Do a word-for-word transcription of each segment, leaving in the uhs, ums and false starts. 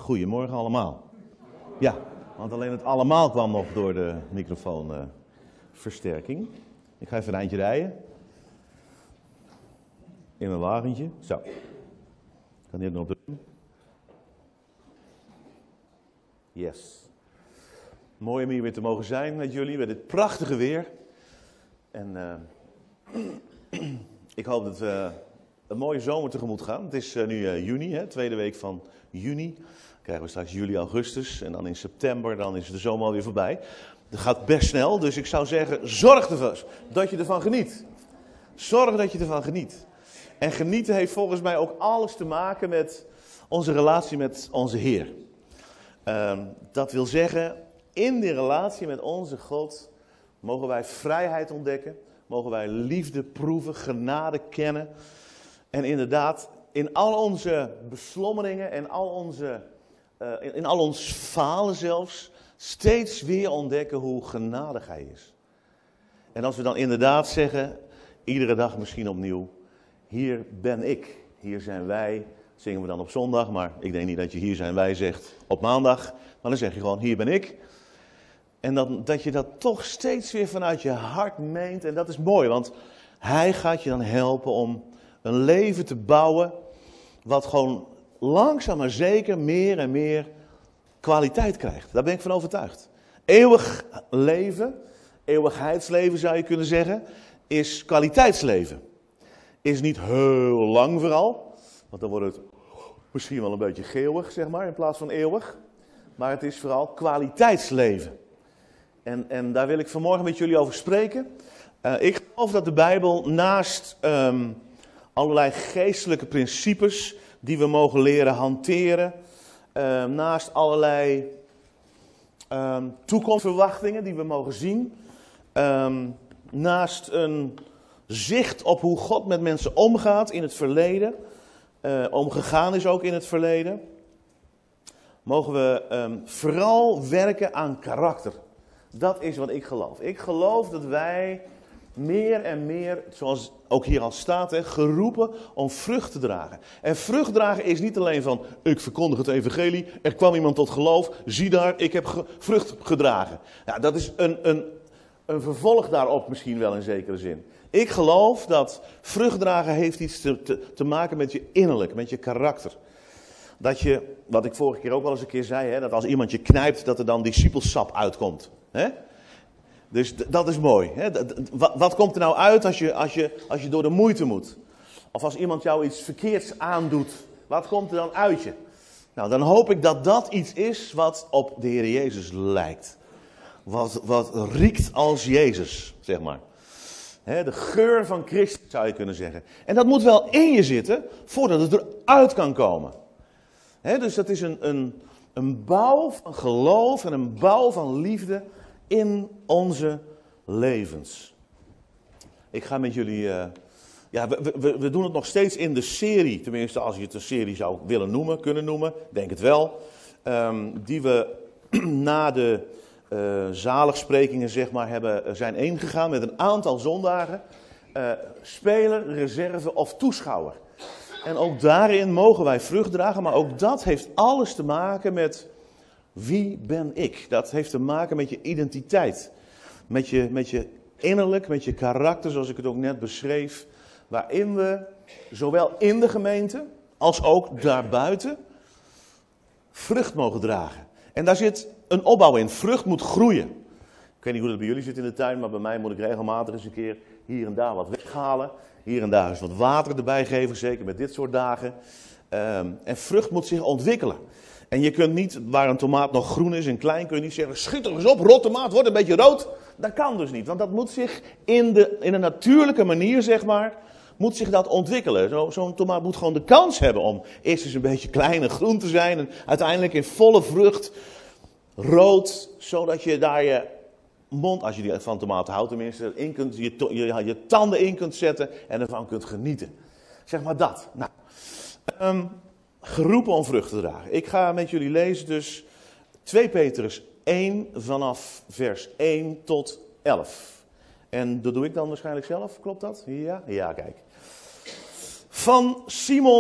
Goedemorgen allemaal. Ja, want alleen het allemaal kwam nog door de microfoonversterking. Uh, ik ga even een eindje rijden. In een wagentje. Zo. Ik kan dit nog op de... Yes. Mooi om hier weer te mogen zijn met jullie, bij dit prachtige weer. En uh, ik hoop dat we een mooie zomer tegemoet gaan. Het is uh, nu uh, juni, hè, tweede week van juni. Dan krijgen we straks juli, augustus en dan in september, dan is de zomer alweer voorbij. Dat gaat best snel, dus ik zou zeggen, zorg ervoor dat je ervan geniet. Zorg dat je ervan geniet. En genieten heeft volgens mij ook alles te maken met onze relatie met onze Heer. Uh, dat wil zeggen, in die relatie met onze God mogen wij vrijheid ontdekken, mogen wij liefde proeven, genade kennen. En inderdaad, in al onze beslommeringen en al onze, uh, in, in al ons falen zelfs, steeds weer ontdekken hoe genadig Hij is. En als we dan inderdaad zeggen, iedere dag misschien opnieuw, hier ben ik, hier zijn wij, zingen we dan op zondag, maar ik denk niet dat je hier zijn wij zegt op maandag, maar dan zeg je gewoon, hier ben ik. En dat, dat je dat toch steeds weer vanuit je hart meent. En dat is mooi, want Hij gaat je dan helpen om een leven te bouwen wat gewoon langzaam maar zeker meer en meer kwaliteit krijgt. Daar ben ik van overtuigd. Eeuwig leven, eeuwigheidsleven zou je kunnen zeggen, is kwaliteitsleven. Is niet heel lang vooral, want dan wordt het misschien wel een beetje geeuwig, zeg maar, in plaats van eeuwig. Maar het is vooral kwaliteitsleven. En, en daar wil ik vanmorgen met jullie over spreken. Uh, ik geloof dat de Bijbel naast um, allerlei geestelijke principes die we mogen leren hanteren, uh, naast allerlei um, toekomstverwachtingen die we mogen zien, um, naast een zicht op hoe God met mensen omgaat in het verleden, uh, omgegaan is ook in het verleden, mogen we um, vooral werken aan karakter. Dat is wat ik geloof. Ik geloof dat wij meer en meer, zoals ook hier al staat, hè, geroepen om vrucht te dragen. En vrucht dragen is niet alleen van, ik verkondig het evangelie, er kwam iemand tot geloof, zie daar, ik heb ge- vrucht gedragen. Ja, dat is een, een, een vervolg daarop misschien wel in zekere zin. Ik geloof dat vrucht dragen heeft iets te, te, te maken met je innerlijk, met je karakter. Dat je, wat ik vorige keer ook wel eens een keer zei, hè, dat als iemand je knijpt, dat er dan discipelsap uitkomt. Hè? Dus d- dat is mooi. Hè? D- d- wat, wat komt er nou uit als je, als, je, als je door de moeite moet? Of als iemand jou iets verkeerds aandoet, wat komt er dan uit je? Nou, dan hoop ik dat dat iets is wat op de Heer Jezus lijkt. Wat, wat riekt als Jezus, zeg maar. Hè, de geur van Christus zou je kunnen zeggen. En dat moet wel in je zitten, voordat het eruit kan komen. He, dus dat is een, een, een bouw van geloof en een bouw van liefde in onze levens. Ik ga met jullie, uh, ja, we, we, we doen het nog steeds in de serie, tenminste als je het een serie zou willen noemen, kunnen noemen, denk het wel. Um, die we na de uh, zaligsprekingen zeg maar hebben, zijn ingegaan met een aantal zondagen. Uh, speler, reserve of toeschouwer. En ook daarin mogen wij vrucht dragen, maar ook dat heeft alles te maken met wie ben ik? Dat heeft te maken met je identiteit, met je, met je innerlijk, met je karakter, zoals ik het ook net beschreef, waarin we zowel in de gemeente als ook daarbuiten vrucht mogen dragen. En daar zit een opbouw in. Vrucht moet groeien. Ik weet niet hoe dat bij jullie zit in de tuin, maar bij mij moet ik regelmatig eens een keer hier en daar wat weghalen. Hier en daar eens wat water erbij geven, zeker met dit soort dagen. Um, en vrucht moet zich ontwikkelen. En je kunt niet, waar een tomaat nog groen is en klein, kun je niet zeggen, schiet er eens op, rot tomaat, wordt een beetje rood. Dat kan dus niet, want dat moet zich in, de, in een natuurlijke manier, zeg maar, moet zich dat ontwikkelen. Zo, zo'n tomaat moet gewoon de kans hebben om eerst eens een beetje klein en groen te zijn en uiteindelijk in volle vrucht rood, zodat je daar je mond, als je die van tomaten houdt tenminste, in kunt, je, je, je tanden in kunt zetten en ervan kunt genieten. Zeg maar dat. Nou, um, geroepen om vrucht te dragen. Ik ga met jullie lezen dus twee Petrus één vanaf vers één tot elf. En dat doe ik dan waarschijnlijk zelf, klopt dat? Ja, ja, kijk. Van Simon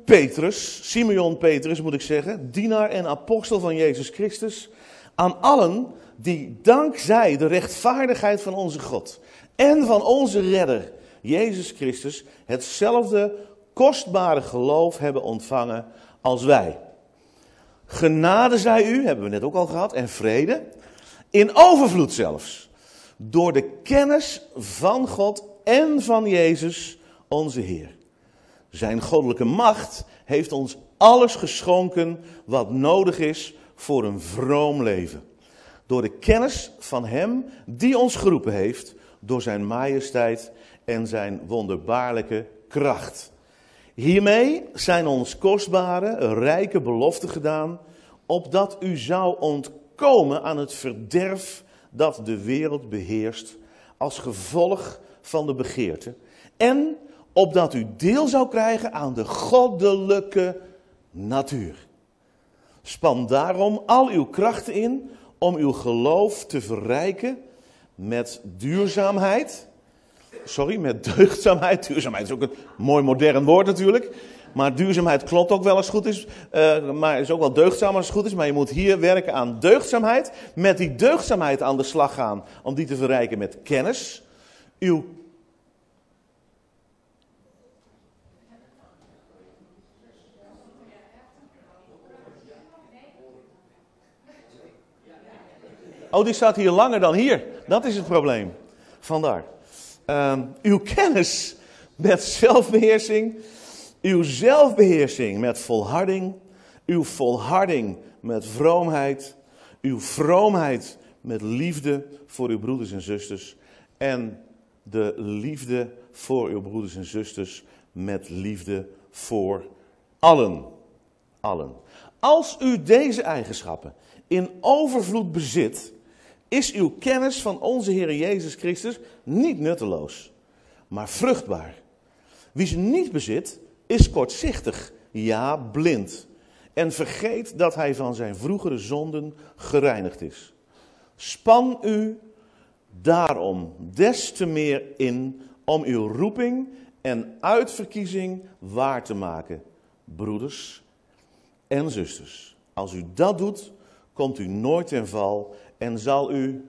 Petrus, Simeon Petrus moet ik zeggen, dienaar en apostel van Jezus Christus, aan allen die dankzij de rechtvaardigheid van onze God en van onze redder, Jezus Christus, hetzelfde kostbare geloof hebben ontvangen als wij. Genade zij u, hebben we net ook al gehad, en vrede, in overvloed zelfs, door de kennis van God en van Jezus, onze Heer. Zijn goddelijke macht heeft ons alles geschonken wat nodig is voor een vroom leven. Door de kennis van Hem die ons geroepen heeft, door zijn majesteit en zijn wonderbaarlijke kracht. Hiermee zijn ons kostbare, rijke beloften gedaan, opdat u zou ontkomen aan het verderf dat de wereld beheerst als gevolg van de begeerte. En opdat u deel zou krijgen aan de goddelijke natuur. Span daarom al uw krachten in om uw geloof te verrijken met duurzaamheid. Sorry, met deugdzaamheid. Duurzaamheid is ook een mooi modern woord natuurlijk. Maar duurzaamheid klopt ook wel als het goed is. Uh, maar is ook wel deugdzaam als het goed is. Maar je moet hier werken aan deugdzaamheid. Met die deugdzaamheid aan de slag gaan. Om die te verrijken met kennis. Uw Oh, die staat hier langer dan hier. Dat is het probleem. Vandaar. Um, uw kennis met zelfbeheersing. Uw zelfbeheersing met volharding. Uw volharding met vroomheid. Uw vroomheid met liefde voor uw broeders en zusters. En de liefde voor uw broeders en zusters met liefde voor allen. Allen. Als u deze eigenschappen in overvloed bezit, is uw kennis van onze Heer Jezus Christus niet nutteloos, maar vruchtbaar. Wie ze niet bezit, is kortzichtig, ja blind, en vergeet dat hij van zijn vroegere zonden gereinigd is. Span u daarom des te meer in om uw roeping en uitverkiezing waar te maken, broeders en zusters. Als u dat doet, komt u nooit ten val en zal u...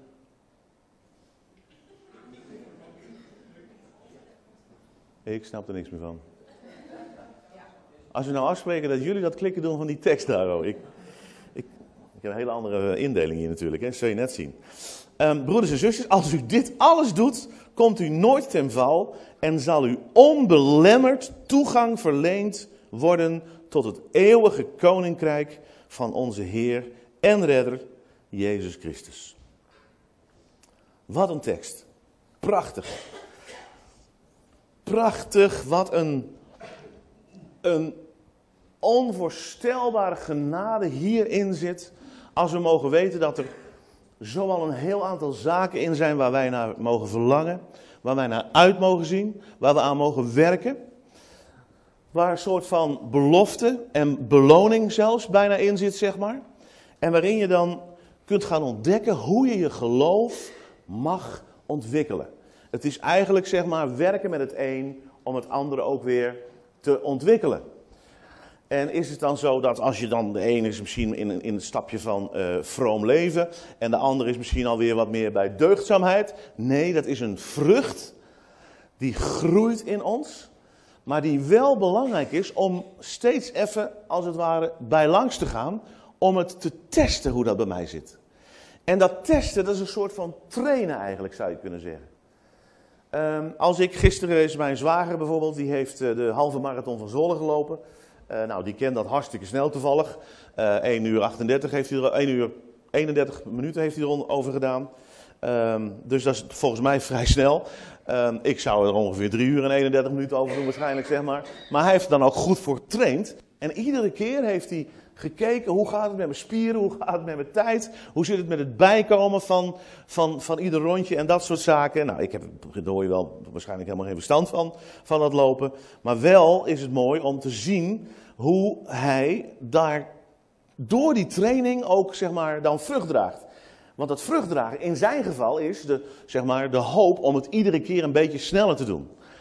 Ik snap er niks meer van. Als we nou afspreken dat jullie dat klikken doen van die tekst daar. Oh. Ik, ik, ik heb een hele andere indeling hier natuurlijk, hè? Dat zul je net zien. Um, broeders en zusters, als u dit alles doet, komt u nooit ten val en zal u onbelemmerd toegang verleend worden tot het eeuwige koninkrijk van onze Heer en Redder, Jezus Christus. Wat een tekst. Prachtig. Prachtig, wat een, een onvoorstelbare genade hierin zit. Als we mogen weten dat er zoal een heel aantal zaken in zijn waar wij naar mogen verlangen. Waar wij naar uit mogen zien. Waar we aan mogen werken. Waar een soort van belofte en beloning zelfs bijna in zit, zeg maar. En waarin je dan kunt gaan ontdekken hoe je je geloof mag ontwikkelen. Het is eigenlijk, zeg maar, werken met het een om het andere ook weer te ontwikkelen. En is het dan zo dat als je dan, de ene is misschien in, in het stapje van uh, vroom leven en de andere is misschien alweer wat meer bij deugdzaamheid. Nee, dat is een vrucht die groeit in ons. Maar die wel belangrijk is om steeds even, als het ware, bij langs te gaan. Om het te testen hoe dat bij mij zit. En dat testen, dat is een soort van trainen eigenlijk, zou je kunnen zeggen. Um, als ik gisteren is mijn zwager bijvoorbeeld, die heeft uh, de halve marathon van Zwolle gelopen. Uh, nou, die kent dat hartstikke snel toevallig. Uh, één uur achtendertig heeft hij er, één uur eenendertig minuten heeft hij erover gedaan. Um, dus dat is volgens mij vrij snel. Um, ik zou er ongeveer drie uur en eenendertig minuten over doen waarschijnlijk, zeg maar. Maar hij heeft er dan ook goed voor getraind. En iedere keer heeft hij gekeken, hoe gaat het met mijn spieren, hoe gaat het met mijn tijd, hoe zit het met het bijkomen van, van, van ieder rondje en dat soort zaken. Nou, ik heb, daar hoor je wel waarschijnlijk helemaal geen verstand van, van dat lopen. Maar wel is het mooi om te zien hoe hij daar door die training ook, zeg maar, dan vrucht draagt. Want dat vruchtdragen in zijn geval is de, zeg maar, de hoop om het iedere keer een beetje sneller te doen.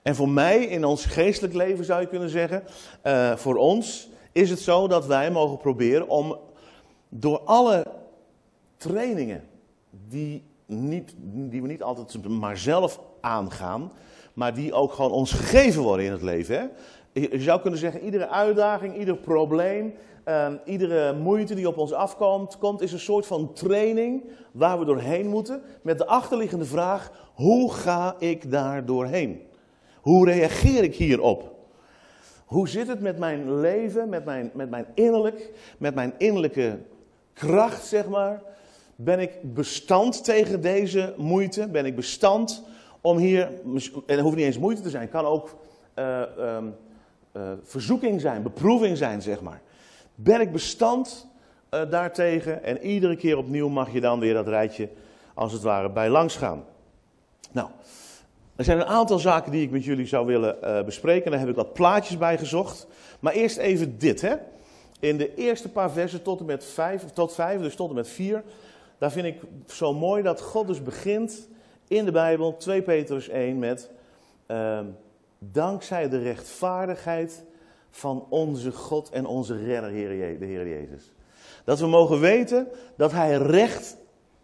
En voor mij, in ons geestelijk leven zou je kunnen zeggen, uh, voor ons is het zo dat wij mogen proberen om door alle trainingen die, niet, die we niet altijd maar zelf aangaan, maar die ook gewoon ons gegeven worden in het leven. Hè? Je zou kunnen zeggen, iedere uitdaging, ieder probleem, uh, iedere moeite die op ons afkomt, komt, is een soort van training waar we doorheen moeten. Met de achterliggende vraag, hoe ga ik daar doorheen? Hoe reageer ik hierop? Hoe zit het met mijn leven, met mijn, met mijn innerlijk, met mijn innerlijke kracht, zeg maar? Ben ik bestand tegen deze moeite? Ben ik bestand om hier, en het hoeft niet eens moeite te zijn, kan ook uh, um, uh, verzoeking zijn, beproeving zijn, zeg maar. Ben ik bestand uh, daartegen? En iedere keer opnieuw mag je dan weer dat rijtje, als het ware, bij langs gaan. Nou, er zijn een aantal zaken die ik met jullie zou willen uh, bespreken. Daar heb ik wat plaatjes bij gezocht. Maar eerst even dit, hè. In de eerste paar versen tot en met vijf, tot vijf, dus tot en met vier. Daar vind ik zo mooi dat God dus begint in de Bijbel, twee Petrus één, met uh, dankzij de rechtvaardigheid van onze God en onze redder, de Heer Jezus. Dat we mogen weten dat Hij recht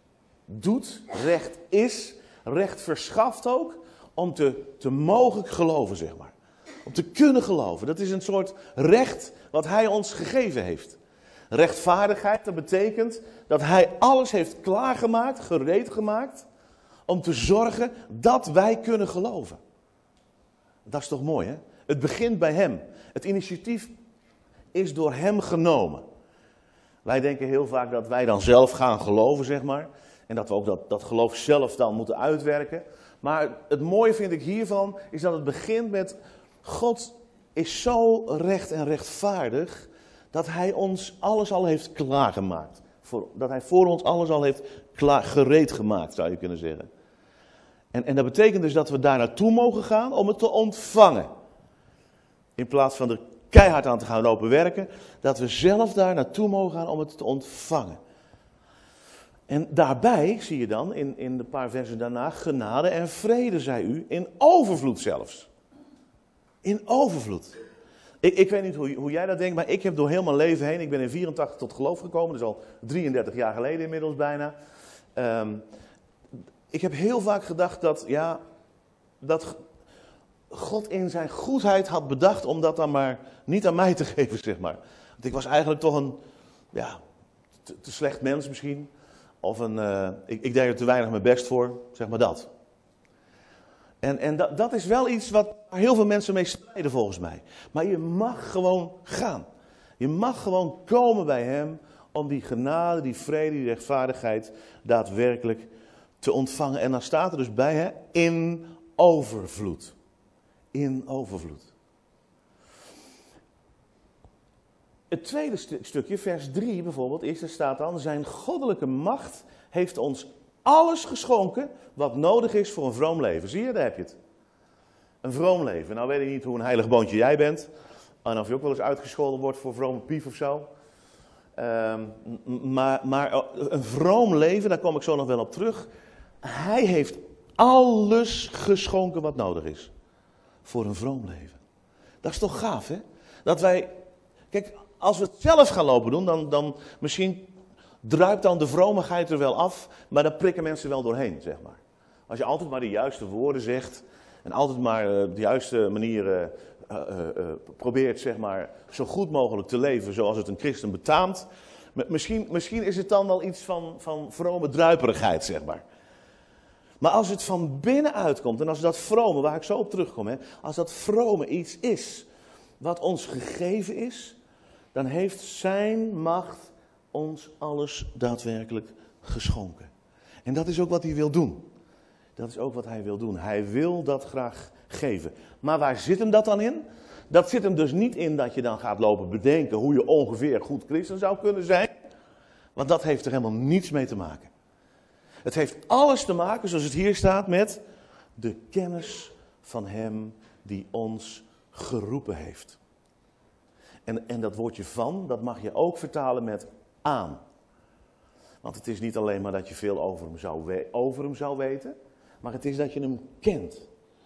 doet, recht is, recht verschaft ook, om te, te mogen geloven, zeg maar. Om te kunnen geloven. Dat is een soort recht wat Hij ons gegeven heeft. Rechtvaardigheid, dat betekent dat Hij alles heeft klaargemaakt, gereed gemaakt, om te zorgen dat wij kunnen geloven. Dat is toch mooi, hè? Het begint bij Hem. Het initiatief is door Hem genomen. Wij denken heel vaak dat wij dan zelf gaan geloven, zeg maar. En dat we ook dat, dat geloof zelf dan moeten uitwerken. Maar het mooie vind ik hiervan, is dat het begint met God is zo recht en rechtvaardig, dat Hij ons alles al heeft klaargemaakt. Voor, dat Hij voor ons alles al heeft klaar, gereed gemaakt, zou je kunnen zeggen. En, en dat betekent dus dat we daar naartoe mogen gaan om het te ontvangen. In plaats van er keihard aan te gaan lopen werken, dat we zelf daar naartoe mogen gaan om het te ontvangen. En daarbij zie je dan, in, in de paar versen daarna, genade en vrede zij u, in overvloed zelfs. In overvloed. Ik, ik weet niet hoe, hoe jij dat denkt, maar ik heb door heel mijn leven heen, ik ben in vierentachtig tot geloof gekomen, dus al drieëndertig jaar geleden inmiddels bijna. Um, ik heb heel vaak gedacht dat, ja, dat God in zijn goedheid had bedacht om dat dan maar niet aan mij te geven, zeg maar. Want ik was eigenlijk toch een, ja, te, te slecht mens misschien. Of een, uh, ik, ik deed er te weinig mijn best voor, zeg maar dat. En, en dat, dat is wel iets wat heel veel mensen mee strijden volgens mij. Maar je mag gewoon gaan. Je mag gewoon komen bij Hem om die genade, die vrede, die rechtvaardigheid daadwerkelijk te ontvangen. En dan staat er dus bij, hè, in overvloed. In overvloed. Het tweede stu- stukje, vers drie bijvoorbeeld, is, er staat dan, zijn goddelijke macht heeft ons alles geschonken wat nodig is voor een vroom leven. Zie je, daar heb je het. Een vroom leven. Nou weet ik niet hoe een heilig boontje jij bent. En of je ook wel eens uitgescholden wordt voor vrome pief of zo. Um, maar, maar een vroom leven, daar kom ik zo nog wel op terug. Hij heeft alles geschonken wat nodig is voor een vroom leven. Dat is toch gaaf, hè? Dat wij, kijk, als we het zelf gaan lopen doen, dan, dan misschien druipt dan de vromigheid er wel af, maar dan prikken mensen wel doorheen, zeg maar. Als je altijd maar de juiste woorden zegt en altijd maar uh, de juiste manier uh, uh, uh, probeert, zeg maar, zo goed mogelijk te leven zoals het een christen betaamt. Misschien, misschien is het dan wel iets van, van vrome druiperigheid, zeg maar. Maar als het van binnenuit komt en als dat vrome, waar ik zo op terugkom, hè, als dat vrome iets is wat ons gegeven is, dan heeft zijn macht ons alles daadwerkelijk geschonken. En dat is ook wat hij wil doen. Dat is ook wat hij wil doen. Hij wil dat graag geven. Maar waar zit hem dat dan in? Dat zit hem dus niet in dat je dan gaat lopen bedenken hoe je ongeveer goed christen zou kunnen zijn. Want dat heeft er helemaal niets mee te maken. Het heeft alles te maken, zoals het hier staat, met de kennis van hem die ons geroepen heeft. En, en dat woordje van, dat mag je ook vertalen met aan. Want het is niet alleen maar dat je veel over hem zou, we- over hem zou weten, maar het is dat je hem kent.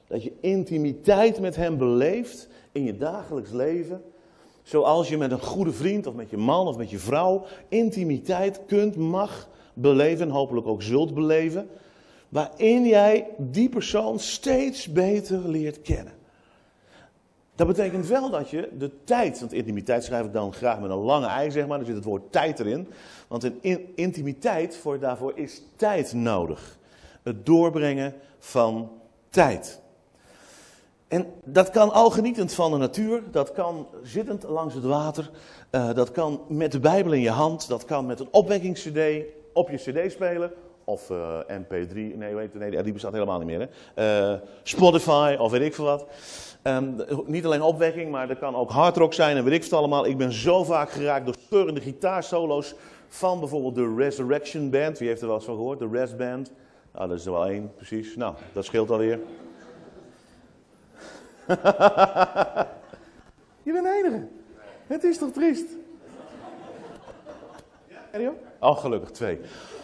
Dat je intimiteit met hem beleeft in je dagelijks leven. Zoals je met een goede vriend of met je man of met je vrouw intimiteit kunt, mag beleven en hopelijk ook zult beleven. Waarin jij die persoon steeds beter leert kennen. Dat betekent wel dat je de tijd, want intimiteit schrijf ik dan graag met een lange ei, zeg maar, er zit het woord tijd erin. Want een in, intimiteit, voor, daarvoor is tijd nodig. Het doorbrengen van tijd. En dat kan al genietend van de natuur, dat kan zittend langs het water, uh, dat kan met de Bijbel in je hand, dat kan met een opwekkingscd op je cd spelen. Of uh, M P drie, nee, weet, nee, die bestaat helemaal niet meer. Hè? Uh, Spotify of weet ik veel wat. Um, niet alleen opwekking, maar er kan ook hardrock zijn en weet ik veel allemaal. Ik ben zo vaak geraakt door scheurende gitaarsolo's van bijvoorbeeld de Resurrection Band. Wie heeft er wel eens van gehoord? De Res Band. Nou, dat is er wel één, precies. Nou, dat scheelt alweer. Je bent de enige. Het is toch triest? Ja, oh, gelukkig, twee.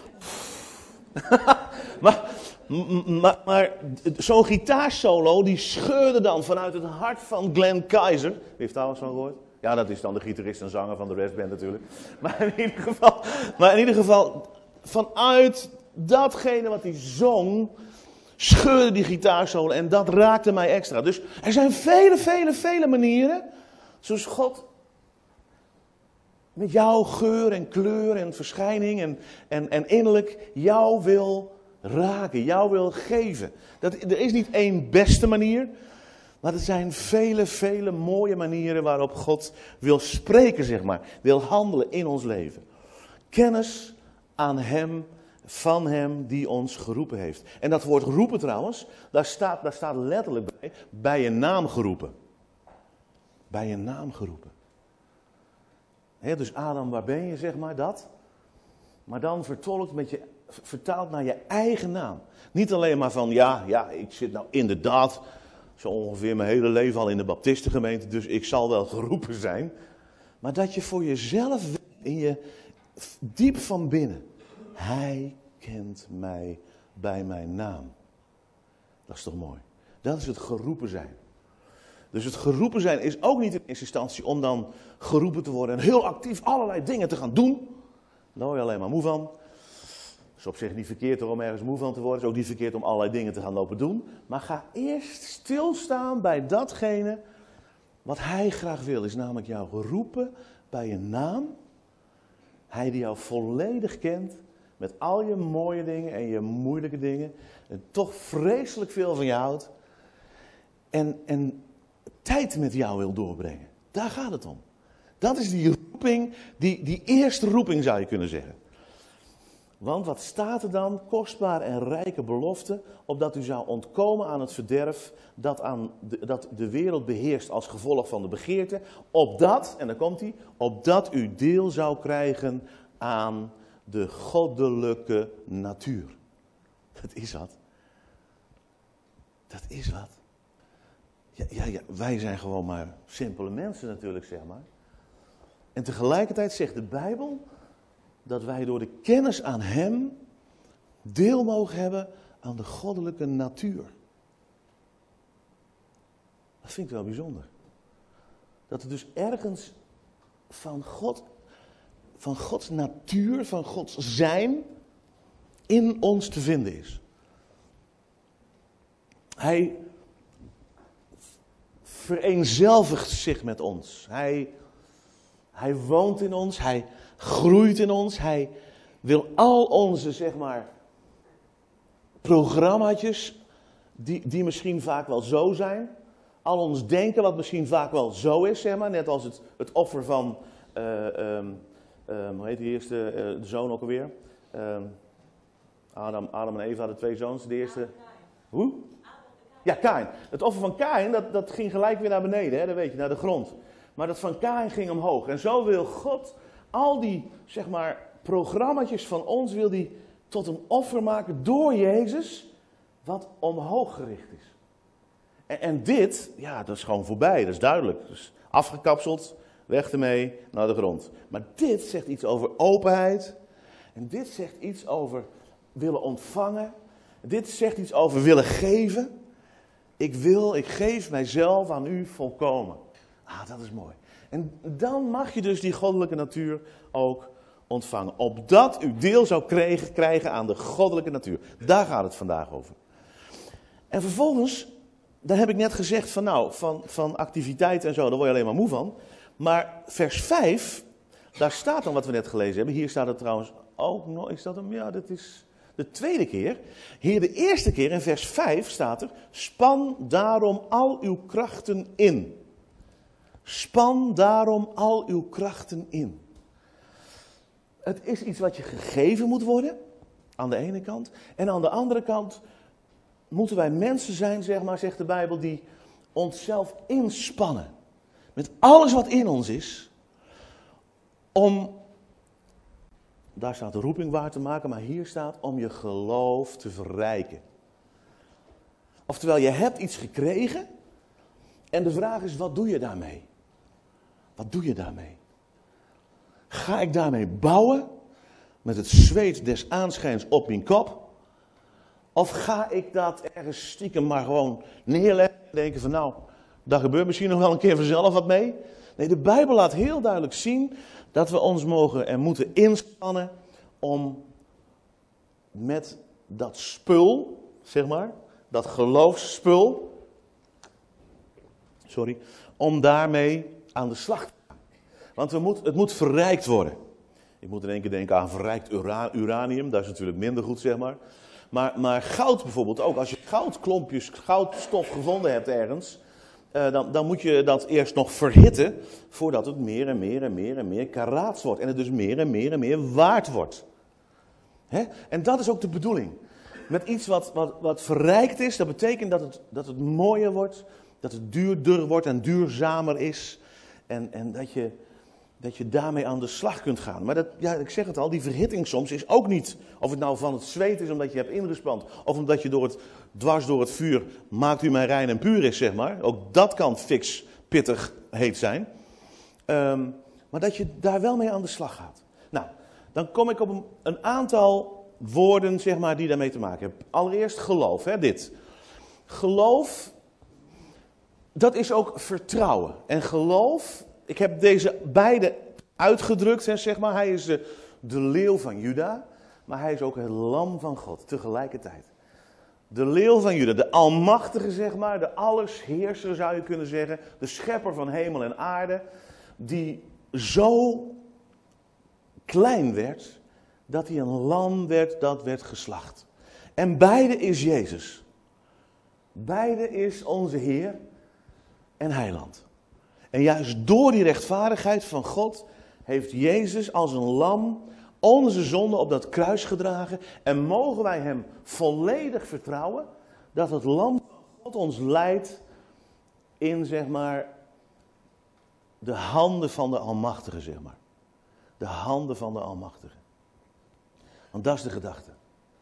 maar maar, maar zo'n gitaarsolo die scheurde dan vanuit het hart van Glenn Keizer. Wie heeft daar wel eens van gehoord? Ja, dat is dan de gitarist en zanger van de Res Band natuurlijk. Maar in ieder geval, maar in ieder geval vanuit datgene wat hij zong, scheurde die gitaarsolo en dat raakte mij extra. Dus er zijn vele, vele, vele manieren zoals God met jouw geur en kleur en verschijning en, en, en innerlijk jou wil raken, jou wil geven. Dat, er is niet één beste manier, maar er zijn vele, vele mooie manieren waarop God wil spreken, zeg maar. Wil handelen in ons leven. Kennis aan hem, van hem die ons geroepen heeft. En dat woord roepen trouwens, daar staat, daar staat letterlijk bij, bij je naam geroepen. Bij je naam geroepen. He, dus Adam, waar ben je, zeg maar, dat. Maar dan vertolkt met je, vertaald naar je eigen naam. Niet alleen maar van, ja, ja, ik zit nou inderdaad zo ongeveer mijn hele leven al in de baptistengemeente, dus ik zal wel geroepen zijn. Maar dat je voor jezelf weet, in je diep van binnen, hij kent mij bij mijn naam. Dat is toch mooi. Dat is het geroepen zijn. Dus het geroepen zijn is ook niet in eerste instantie om dan geroepen te worden en heel actief allerlei dingen te gaan doen. Daar word je alleen maar moe van. Het is op zich niet verkeerd om ergens moe van te worden. Het is ook niet verkeerd om allerlei dingen te gaan lopen doen. Maar ga eerst stilstaan bij datgene wat hij graag wil. Is namelijk jou geroepen bij je naam. Hij die jou volledig kent. Met al je mooie dingen en je moeilijke dingen. En toch vreselijk veel van je houdt. En, en tijd met jou wil doorbrengen. Daar gaat het om. Dat is die roeping, die, die eerste roeping zou je kunnen zeggen. Want wat staat er dan? Kostbare en rijke belofte, opdat u zou ontkomen aan het verderf dat, aan de, dat de wereld beheerst als gevolg van de begeerte. Opdat, en dan komt hij, opdat u deel zou krijgen aan de goddelijke natuur. Dat is wat. Dat is wat. Ja, ja, ja, wij zijn gewoon maar simpele mensen natuurlijk, zeg maar. En tegelijkertijd zegt de Bijbel dat wij door de kennis aan hem deel mogen hebben aan de goddelijke natuur. Dat vind ik wel bijzonder. Dat er dus ergens van God, van Gods natuur, van Gods zijn in ons te vinden is. Hij vereenzelvigt zich met ons. Hij, hij woont in ons, hij groeit in ons. Hij wil al onze, zeg maar, programmaatjes, die, die misschien vaak wel zo zijn. Al ons denken wat misschien vaak wel zo is, zeg maar. Net als het, het offer van, uh, um, um, hoe heet die eerste uh, de zoon ook alweer? Um, Adam, Adam en Eva hadden twee zoons. De eerste, hoe? Ja, Kain. Het offer van Kain, dat, dat ging gelijk weer naar beneden, hè, dat weet je, naar de grond. Maar dat van Kain ging omhoog. En zo wil God al die, zeg maar, programmaatjes van ons, wil die tot een offer maken door Jezus, wat omhoog gericht is. En, en dit, ja, dat is gewoon voorbij, dat is duidelijk. Dus afgekapseld, weg ermee, naar de grond. Maar dit zegt iets over openheid. En dit zegt iets over willen ontvangen. Dit zegt iets over willen geven. Ik wil, ik geef mijzelf aan u volkomen. Ah, dat is mooi. En dan mag je dus die goddelijke natuur ook ontvangen. Opdat u deel zou krijgen, krijgen aan de goddelijke natuur. Daar gaat het vandaag over. En vervolgens, daar heb ik net gezegd van nou, van, van activiteit en zo, daar word je alleen maar moe van. Maar vers vijf, daar staat dan wat we net gelezen hebben. Hier staat het trouwens ook nog, is dat hem? Ja, dat is de tweede keer. Hier de eerste keer in vers vijf staat er, span daarom al uw krachten in. Span daarom al uw krachten in. Het is iets wat je gegeven moet worden, aan de ene kant. En aan de andere kant moeten wij mensen zijn, zeg maar, zegt de Bijbel, die onszelf inspannen. Met alles wat in ons is. Om, daar staat de roeping waar te maken, maar hier staat om je geloof te verrijken. Oftewel, je hebt iets gekregen. En de vraag is, wat doe je daarmee? Wat doe je daarmee? Ga ik daarmee bouwen? Met het zweet des aanschijns op mijn kop? Of ga ik dat ergens stiekem maar gewoon neerleggen en denken van nou, daar gebeurt misschien nog wel een keer vanzelf wat mee? Nee, de Bijbel laat heel duidelijk zien dat we ons mogen en moeten inspannen om met dat spul, zeg maar, dat geloofsspul, sorry, om daarmee aan de slag te gaan. Want we moet, het moet verrijkt worden. Ik moet in één keer denken aan verrijkt ura, uranium, dat is natuurlijk minder goed, zeg maar. Maar, maar goud bijvoorbeeld ook. Als je goudklompjes, goudstof gevonden hebt ergens, uh, dan, dan moet je dat eerst nog verhitten, voordat het meer en meer en meer en meer karaats wordt. En het dus meer en meer en meer waard wordt. Hè? En dat is ook de bedoeling. Met iets wat, wat, wat verrijkt is, dat betekent dat het, dat het mooier wordt, dat het duurder wordt en duurzamer is. En, en dat je... dat je daarmee aan de slag kunt gaan. Maar dat, ja, ik zeg het al, die verhitting soms is ook niet, of het nou van het zweet is omdat je hebt ingespand, of omdat je door het, dwars door het vuur, maakt u mij rein en puur is, zeg maar. Ook dat kan fix, pittig, heet zijn. Um, maar dat je daar wel mee aan de slag gaat. Nou, dan kom ik op een, een aantal woorden, zeg maar, die daarmee te maken hebben. Allereerst geloof, hè, dit. Geloof, dat is ook vertrouwen. En geloof... Ik heb deze beide uitgedrukt, hè, zeg maar. Hij is de, de leeuw van Juda, maar hij is ook het lam van God tegelijkertijd. De leeuw van Juda, de almachtige, zeg maar, de allersheerser zou je kunnen zeggen. De schepper van hemel en aarde, die zo klein werd, dat hij een lam werd dat werd geslacht. En beide is Jezus. Beide is onze Heer en Heiland. En juist door die rechtvaardigheid van God heeft Jezus als een lam onze zonde op dat kruis gedragen. En mogen wij hem volledig vertrouwen dat het lam van God ons leidt in, zeg maar, de handen van de Almachtige, zeg maar. De handen van de Almachtige. Want dat is de gedachte.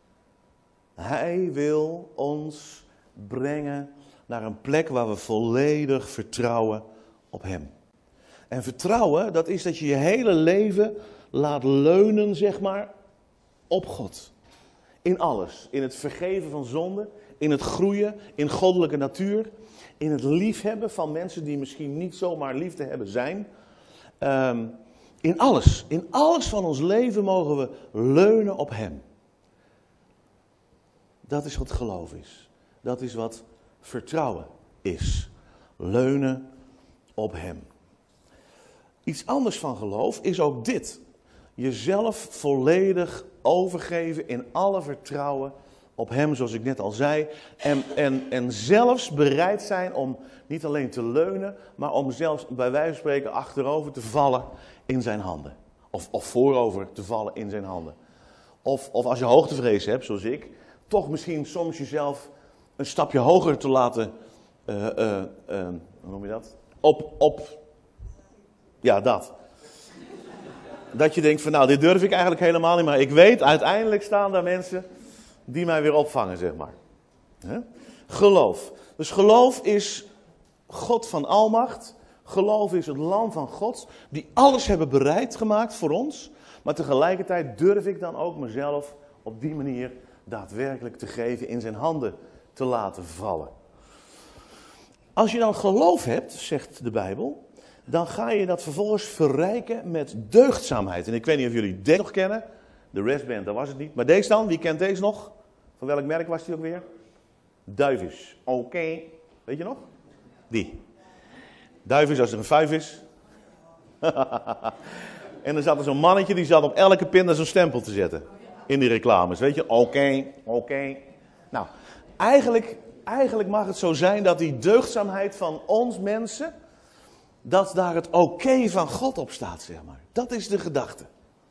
Hij wil ons brengen naar een plek waar we volledig vertrouwen op hem. En vertrouwen, dat is dat je je hele leven laat leunen, zeg maar, op God. In alles. In het vergeven van zonde, in het groeien, in goddelijke natuur, in het liefhebben van mensen die misschien niet zomaar lief te hebben zijn. Um, in alles. In alles van ons leven mogen we leunen op hem. Dat is wat geloof is. Dat is wat vertrouwen is. Leunen op hem. Iets anders van geloof is ook dit. Jezelf volledig overgeven in alle vertrouwen op hem, zoals ik net al zei. En, en, en zelfs bereid zijn om niet alleen te leunen, maar om zelfs bij wijze van spreken achterover te vallen in zijn handen. Of, of voorover te vallen in zijn handen. Of, of als je hoogtevrees hebt, zoals ik, toch misschien soms jezelf een stapje hoger te laten, uh, uh, uh, hoe noem je dat? Op, op, ja dat. Dat je denkt van nou, dit durf ik eigenlijk helemaal niet, maar ik weet, uiteindelijk staan daar mensen die mij weer opvangen, zeg maar. He? Geloof. Dus geloof is God van almacht. Geloof is het lam van God, die alles hebben bereid gemaakt voor ons. Maar tegelijkertijd durf ik dan ook mezelf op die manier daadwerkelijk te geven, in zijn handen te laten vallen. Als je dan geloof hebt, zegt de Bijbel, dan ga je dat vervolgens verrijken met deugdzaamheid. En ik weet niet of jullie deze nog kennen. De Restband, dat was het niet. Maar deze dan, wie kent deze nog? Van welk merk was die ook weer? Duivis. Oké. Okay. Weet je nog? Die. Duivis als er een vijf is. En dan zat er zo'n mannetje, die zat op elke pinda zo'n stempel te zetten. In die reclames, weet je. Oké, okay, oké. Okay. Nou, eigenlijk, eigenlijk mag het zo zijn dat die deugdzaamheid van ons mensen, dat daar het oké okay van God op staat, zeg maar. Dat is de gedachte.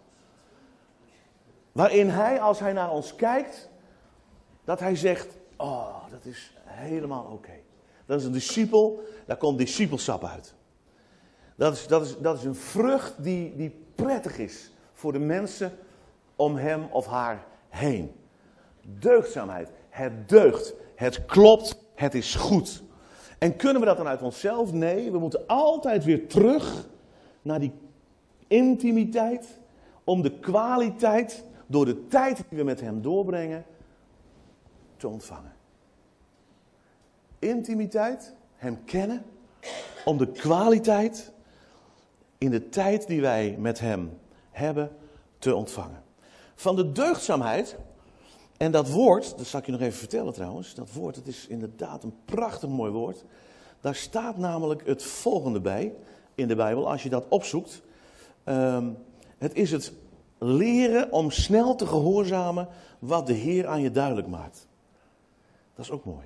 Waarin hij, als hij naar ons kijkt, dat hij zegt, oh, dat is helemaal oké. Okay. Dat is een discipel, daar komt discipelschap uit. Dat is, dat is, dat is een vrucht die, die prettig is voor de mensen om hem of haar heen. Deugdzaamheid, het deugt, het klopt, het is goed. En kunnen we dat dan uit onszelf? Nee, we moeten altijd weer terug naar die intimiteit, om de kwaliteit, door de tijd die we met hem doorbrengen, te ontvangen. Intimiteit, hem kennen, om de kwaliteit in de tijd die wij met hem hebben te ontvangen. Van de deugdzaamheid, en dat woord, dat zal ik je nog even vertellen trouwens, dat woord, het is inderdaad een prachtig mooi woord. Daar staat namelijk het volgende bij in de Bijbel, als je dat opzoekt. Um, het is het leren om snel te gehoorzamen wat de Heer aan je duidelijk maakt. Dat is ook mooi.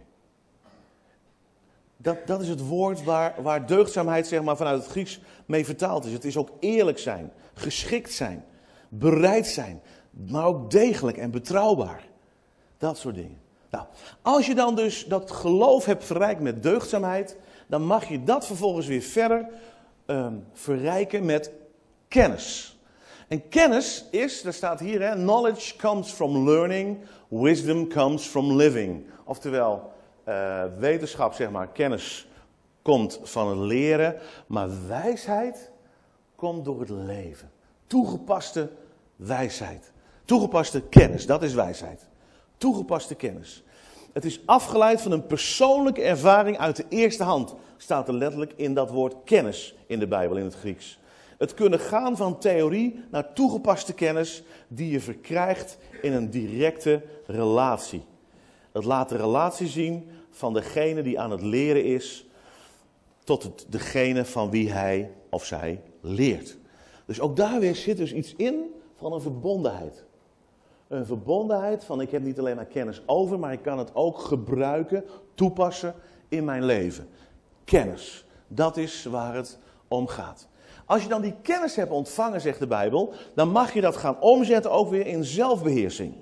Dat, dat is het woord waar, waar deugdzaamheid zeg maar, vanuit het Grieks mee vertaald is. Het is ook eerlijk zijn, geschikt zijn, bereid zijn, maar ook degelijk en betrouwbaar. Dat soort dingen. Nou, als je dan dus dat geloof hebt verrijkt met deugdzaamheid, dan mag je dat vervolgens weer verder um, verrijken met kennis. En kennis is, daar staat hier, hè, knowledge comes from learning, wisdom comes from living. Oftewel, uh, wetenschap, zeg maar, kennis komt van het leren, maar wijsheid komt door het leven. Toegepaste wijsheid. Toegepaste kennis, dat is wijsheid. Toegepaste kennis. Het is afgeleid van een persoonlijke ervaring uit de eerste hand. Staat er letterlijk in dat woord kennis in de Bijbel, in het Grieks. Het kunnen gaan van theorie naar toegepaste kennis die je verkrijgt in een directe relatie. Het laat de relatie zien van degene die aan het leren is tot het, degene van wie hij of zij leert. Dus ook daar weer zit dus iets in van een verbondenheid. Een verbondenheid van ik heb niet alleen maar kennis over, maar ik kan het ook gebruiken, toepassen in mijn leven. Kennis, dat is waar het om gaat. Als je dan die kennis hebt ontvangen, zegt de Bijbel, dan mag je dat gaan omzetten ook weer in zelfbeheersing.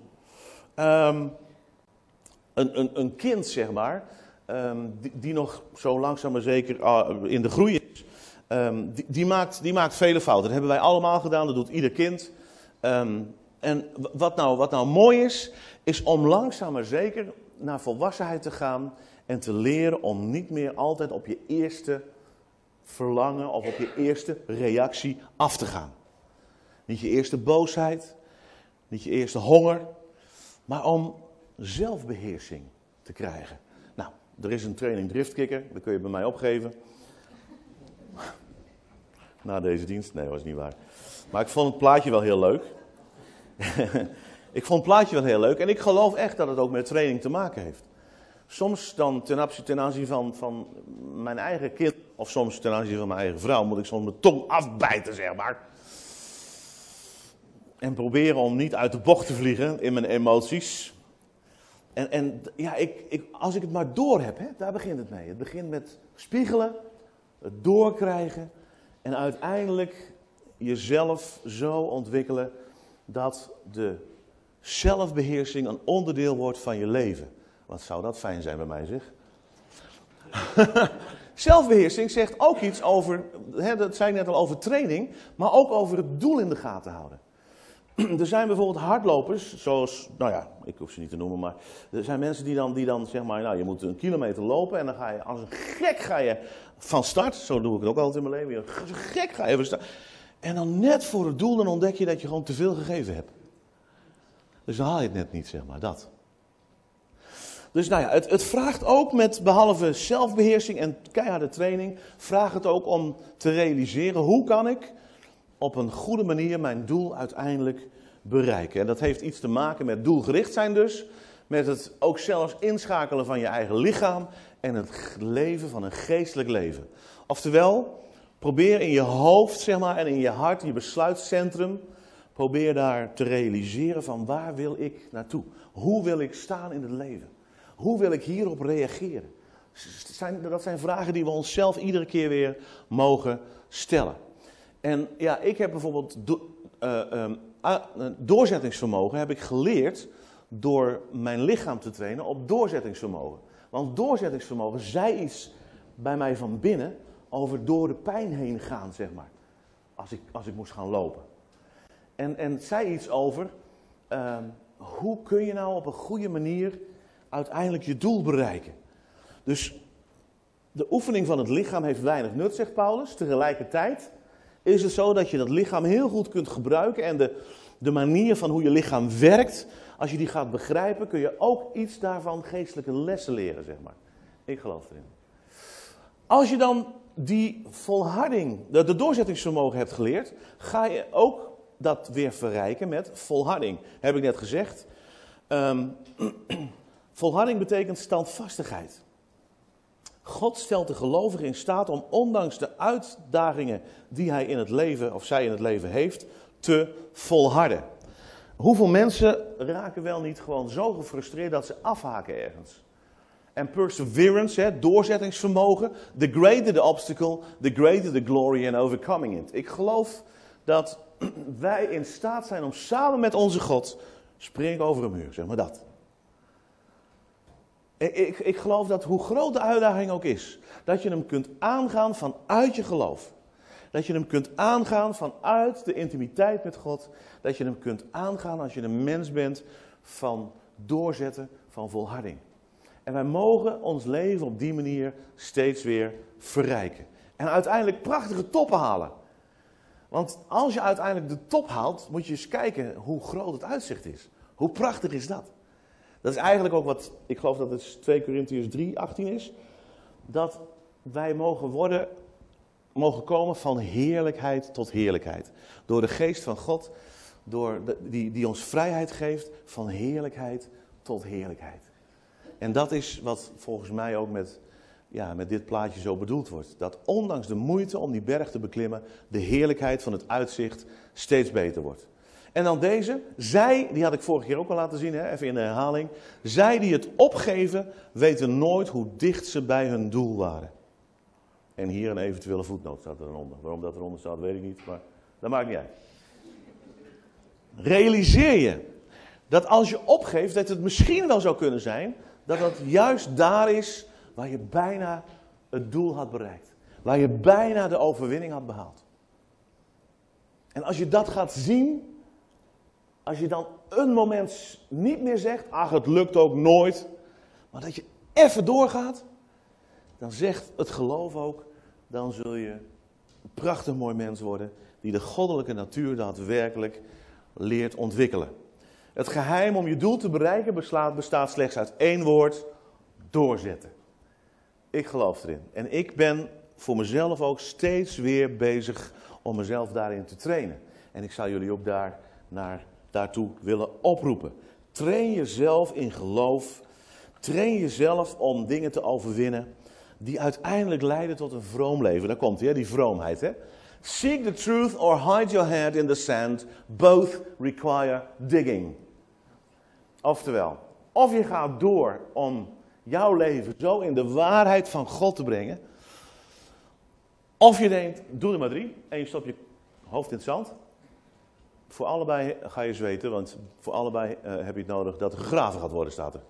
Um, een, een, een kind, zeg maar, um, die, die nog zo langzaam maar zeker uh, in de groei is, um, die, die, maakt, die maakt vele fouten. Dat hebben wij allemaal gedaan, dat doet ieder kind. Um, en wat nou, wat nou mooi is, is om langzaam maar zeker naar volwassenheid te gaan en te leren om niet meer altijd op je eerste verlangen of op je eerste reactie af te gaan. Niet je eerste boosheid, niet je eerste honger, maar om zelfbeheersing te krijgen. Nou, er is een training driftkikker, dat kun je bij mij opgeven. Na deze dienst, nee, dat was niet waar. Maar ik vond het plaatje wel heel leuk. Ik vond het plaatje wel heel leuk en ik geloof echt dat het ook met training te maken heeft. Soms dan ten, ten aanzien van, van mijn eigen kind, of soms ten aanzien van mijn eigen vrouw, moet ik soms mijn tong afbijten, zeg maar. En proberen om niet uit de bocht te vliegen in mijn emoties. En, en ja, ik, ik, als ik het maar door heb, hè, daar begint het mee. Het begint met spiegelen, het doorkrijgen en uiteindelijk jezelf zo ontwikkelen dat de zelfbeheersing een onderdeel wordt van je leven. Wat zou dat fijn zijn bij mij, zeg. Zelfbeheersing zegt ook iets over, hè, dat zei ik net al, over training, maar ook over het doel in de gaten houden. Er zijn bijvoorbeeld hardlopers, zoals, nou ja, ik hoef ze niet te noemen, maar er zijn mensen die dan, die dan zeg maar, nou je moet een kilometer lopen en dan ga je als een gek ga je van start, zo doe ik het ook altijd in mijn leven, als een gek ga je van start. En dan net voor het doel, dan ontdek je dat je gewoon te veel gegeven hebt. Dus dan haal je het net niet, zeg maar, dat. Dus nou ja, het, het vraagt ook met, behalve zelfbeheersing en keiharde training, vraagt het ook om te realiseren, hoe kan ik op een goede manier mijn doel uiteindelijk bereiken. En dat heeft iets te maken met doelgericht zijn dus, met het ook zelfs inschakelen van je eigen lichaam en het leven van een geestelijk leven. Oftewel, probeer in je hoofd, zeg maar, en in je hart, je besluitcentrum, probeer daar te realiseren van waar wil ik naartoe? Hoe wil ik staan in het leven? Hoe wil ik hierop reageren? Dat zijn vragen die we onszelf iedere keer weer mogen stellen. En ja, ik heb bijvoorbeeld do, uh, um, uh, doorzettingsvermogen heb ik geleerd door mijn lichaam te trainen op doorzettingsvermogen. Want doorzettingsvermogen zei iets bij mij van binnen over door de pijn heen gaan, zeg maar. Als ik, als ik moest gaan lopen. En, en het zei iets over, uh, hoe kun je nou op een goede manier uiteindelijk je doel bereiken. Dus de oefening van het lichaam heeft weinig nut, zegt Paulus. Tegelijkertijd is het zo dat je dat lichaam heel goed kunt gebruiken. En de, de manier van hoe je lichaam werkt, als je die gaat begrijpen, kun je ook iets daarvan geestelijke lessen leren, zeg maar. Ik geloof erin. Als je dan die volharding, de, de doorzettingsvermogen hebt geleerd, ga je ook dat weer verrijken met volharding. Heb ik net gezegd. Um, volharding betekent standvastigheid. God stelt de gelovige in staat om ondanks de uitdagingen die hij in het leven, of zij in het leven heeft, te volharden. Hoeveel mensen raken wel niet gewoon zo gefrustreerd dat ze afhaken ergens? En perseverance, hè, doorzettingsvermogen, the greater the obstacle, the greater the glory in overcoming it. Ik geloof dat wij in staat zijn om samen met onze God springen over een muur, zeg maar dat. Ik, ik, ik geloof dat hoe groot de uitdaging ook is, dat je hem kunt aangaan vanuit je geloof. Dat je hem kunt aangaan vanuit de intimiteit met God. Dat je hem kunt aangaan als je een mens bent van doorzetten, van volharding. En wij mogen ons leven op die manier steeds weer verrijken. En uiteindelijk prachtige toppen halen. Want als je uiteindelijk de top haalt, moet je eens kijken hoe groot het uitzicht is. Hoe prachtig is dat? Dat is eigenlijk ook wat, ik geloof dat het twee Korintiërs drie achttien is. Dat wij mogen worden, mogen komen van heerlijkheid tot heerlijkheid. Door de geest van God, door de, die, die ons vrijheid geeft van heerlijkheid tot heerlijkheid. En dat is wat volgens mij ook met, ja, met dit plaatje zo bedoeld wordt. Dat ondanks de moeite om die berg te beklimmen, de heerlijkheid van het uitzicht steeds beter wordt. En dan deze, zij, die had ik vorige keer ook al laten zien, hè, even in de herhaling. Zij die het opgeven, weten nooit hoe dicht ze bij hun doel waren. En hier een eventuele voetnoot staat eronder. Waarom dat eronder staat, weet ik niet, maar dat maakt niet uit. Realiseer je dat als je opgeeft, dat het misschien wel zou kunnen zijn, dat dat juist daar is waar je bijna het doel had bereikt. Waar je bijna de overwinning had behaald. En als je dat gaat zien, als je dan een moment niet meer zegt, ach het lukt ook nooit, maar dat je even doorgaat, dan zegt het geloof ook, dan zul je een prachtig mooi mens worden die de goddelijke natuur daadwerkelijk leert ontwikkelen. Het geheim om je doel te bereiken bestaat, bestaat slechts uit één woord, doorzetten. Ik geloof erin. En ik ben voor mezelf ook steeds weer bezig om mezelf daarin te trainen. En ik zou jullie ook daar, naar, daartoe willen oproepen. Train jezelf in geloof. Train jezelf om dingen te overwinnen die uiteindelijk leiden tot een vroom leven. Daar komt hij, hè, die vroomheid. Hè? Seek the truth or hide your head in the sand. Both require digging. Oftewel, of je gaat door om jouw leven zo in de waarheid van God te brengen. Of je denkt, doe er maar drie. En je stopt je hoofd in het zand. Voor allebei ga je zweten, want voor allebei uh, heb je het nodig dat er gegraven gaat worden, staat er.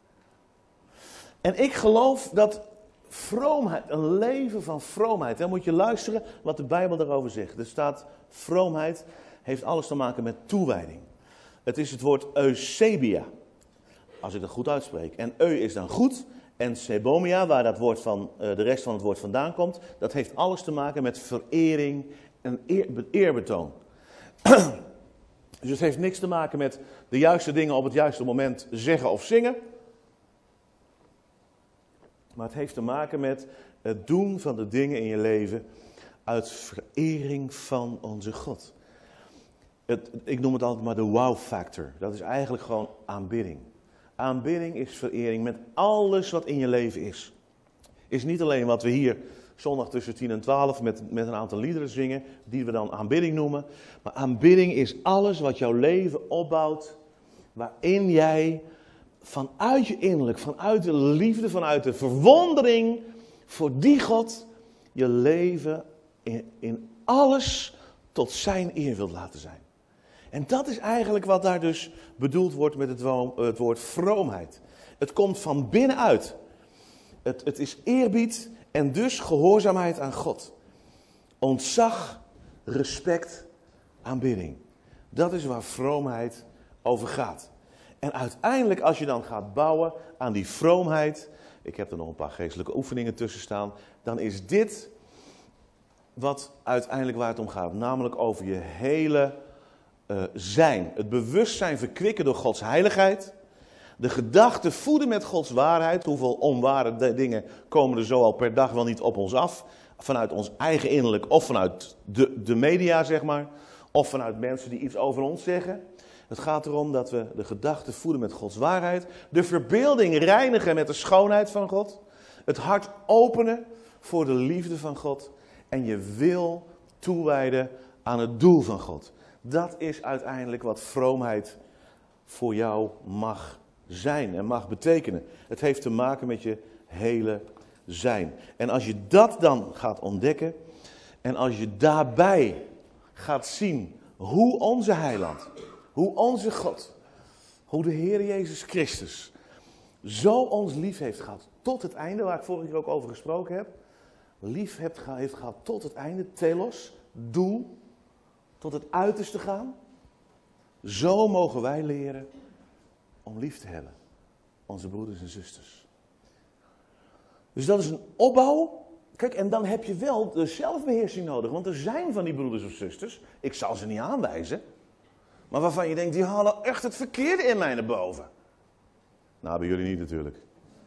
En ik geloof dat vroomheid, een leven van vroomheid, dan moet je luisteren wat de Bijbel daarover zegt. Er staat, vroomheid heeft alles te maken met toewijding. Het is het woord eusebia, als ik dat goed uitspreek. En eu is dan goed, en sebomia, waar dat woord van, uh, de rest van het woord vandaan komt, dat heeft alles te maken met verering en eer, eerbetoon. Dus het heeft niks te maken met de juiste dingen op het juiste moment zeggen of zingen. Maar het heeft te maken met het doen van de dingen in je leven uit verering van onze God. Het, ik noem het altijd maar de wow factor. Dat is eigenlijk gewoon aanbidding. Aanbidding is verering met alles wat in je leven is. Is niet alleen wat we hier zondag tussen tien en twaalf met, met een aantal liederen zingen, die we dan aanbidding noemen. Maar aanbidding is alles wat jouw leven opbouwt, waarin jij vanuit je innerlijk, vanuit de liefde, vanuit de verwondering voor die God, je leven in, in alles tot zijn eer wilt laten zijn. En dat is eigenlijk wat daar dus bedoeld wordt met het, wo- het woord vroomheid. Het komt van binnenuit. Het, het is eerbied en dus gehoorzaamheid aan God. Ontzag, respect, aanbidding. Dat is waar vroomheid over gaat. En uiteindelijk als je dan gaat bouwen aan die vroomheid, ik heb er nog een paar geestelijke oefeningen tussen staan, dan is dit wat uiteindelijk waar het om gaat. Namelijk over je hele uh, zijn. Het bewustzijn verkwikken door Gods heiligheid. De gedachten voeden met Gods waarheid. Hoeveel onware dingen komen er zo al per dag wel niet op ons af. Vanuit ons eigen innerlijk of vanuit de, de media zeg maar. Of vanuit mensen die iets over ons zeggen. Het gaat erom dat we de gedachten voeden met Gods waarheid. De verbeelding reinigen met de schoonheid van God. Het hart openen voor de liefde van God. En je wil toewijden aan het doel van God. Dat is uiteindelijk wat vroomheid voor jou mag zijn en mag betekenen. Het heeft te maken met je hele zijn. En als je dat dan gaat ontdekken en als je daarbij gaat zien hoe onze heiland, hoe onze God, hoe de Heer Jezus Christus zo ons lief heeft gehad tot het einde, waar ik vorige keer ook over gesproken heb. Lief heeft gehad tot het einde, telos, doel, tot het uiterste gaan. Zo mogen wij leren om lief te hebben, onze broeders en zusters. Dus dat is een opbouw. Kijk, en dan heb je wel de zelfbeheersing nodig, want er zijn van die broeders of zusters, ik zal ze niet aanwijzen, maar waarvan je denkt, die halen echt het verkeerde in mij naar boven. Nou, bij jullie niet natuurlijk.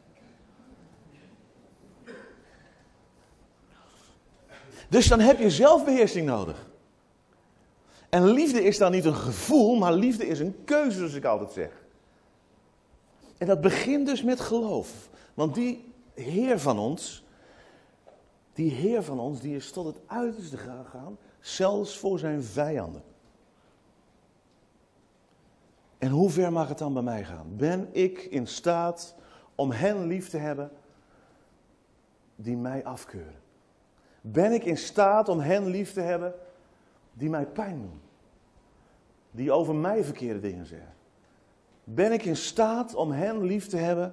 Dus dan heb je zelfbeheersing nodig. En liefde is dan niet een gevoel, maar liefde is een keuze, zoals ik altijd zeg. En dat begint dus met geloof. Want die Heer van ons, die Heer van ons, die is tot het uiterste gegaan, zelfs voor zijn vijanden. En hoe ver mag het dan bij mij gaan? Ben ik in staat om hen lief te hebben die mij afkeuren? Ben ik in staat om hen lief te hebben die mij pijn doen? Die over mij verkeerde dingen zeggen? Ben ik in staat om hen lief te hebben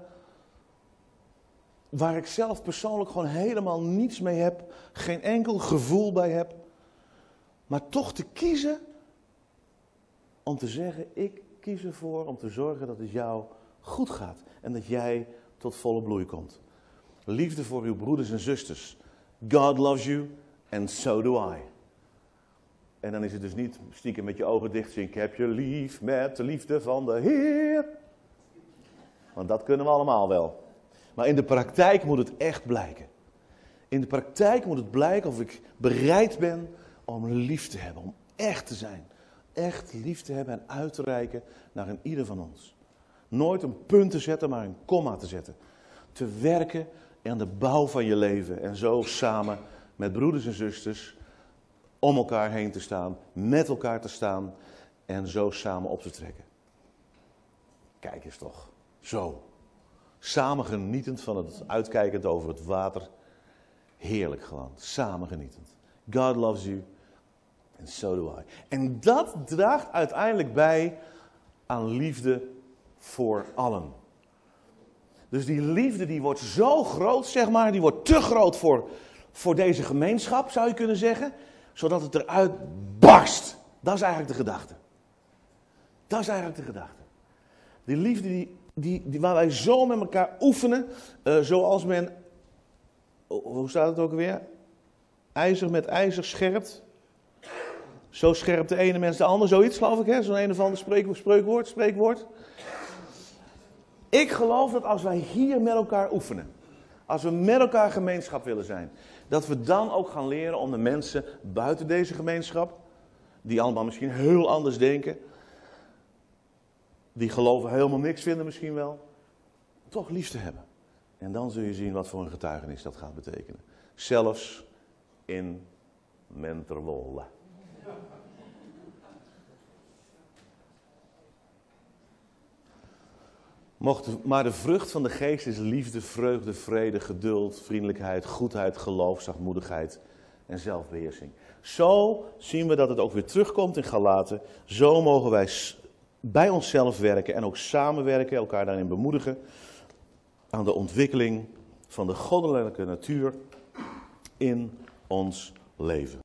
waar ik zelf persoonlijk gewoon helemaal niets mee heb, geen enkel gevoel bij heb, maar toch te kiezen om te zeggen, ik kies ervoor om te zorgen dat het jou goed gaat en dat jij tot volle bloei komt. Liefde voor uw broeders en zusters. God loves you and so do I. En dan is het dus niet stiekem met je ogen dicht zien. Ik heb je lief met de liefde van de Heer. Want dat kunnen we allemaal wel. Maar in de praktijk moet het echt blijken. In de praktijk moet het blijken of ik bereid ben om lief te hebben. Om echt te zijn. Echt lief te hebben en uit te reiken naar een ieder van ons. Nooit een punt te zetten, maar een komma te zetten. Te werken aan de bouw van je leven. En zo samen met broeders en zusters om elkaar heen te staan. Met elkaar te staan. En zo samen op te trekken. Kijk eens toch. Zo. Samen genietend van het uitkijkend over het water. Heerlijk gewoon. Samen genietend. God loves you. And so do I. En dat draagt uiteindelijk bij aan liefde voor allen. Dus die liefde die wordt zo groot, zeg maar, die wordt te groot voor, voor deze gemeenschap, zou je kunnen zeggen. Zodat het eruit barst. Dat is eigenlijk de gedachte. Dat is eigenlijk de gedachte. Die liefde die, die, die waar wij zo met elkaar oefenen, uh, zoals men, hoe staat het ook weer? IJzer met ijzer scherpt. Zo scherpt de ene mens de ander, zoiets geloof ik, hè? Zo'n een of ander spreekwoord, spreekwoord, spreekwoord. Ik geloof dat als wij hier met elkaar oefenen, Als we met elkaar gemeenschap willen zijn. Dat we dan ook gaan leren om de mensen buiten deze gemeenschap, die allemaal misschien heel anders denken, die geloven helemaal niks vinden misschien wel, toch lief te hebben. En dan zul je zien wat voor een getuigenis dat gaat betekenen. Zelfs in Menterwolde. Mocht maar de vrucht van de geest is liefde, vreugde, vrede, geduld, vriendelijkheid, goedheid, geloof, zachtmoedigheid en zelfbeheersing. Zo zien we dat het ook weer terugkomt in Galaten. Zo mogen wij bij onszelf werken en ook samenwerken, elkaar daarin bemoedigen aan de ontwikkeling van de goddelijke natuur in ons leven.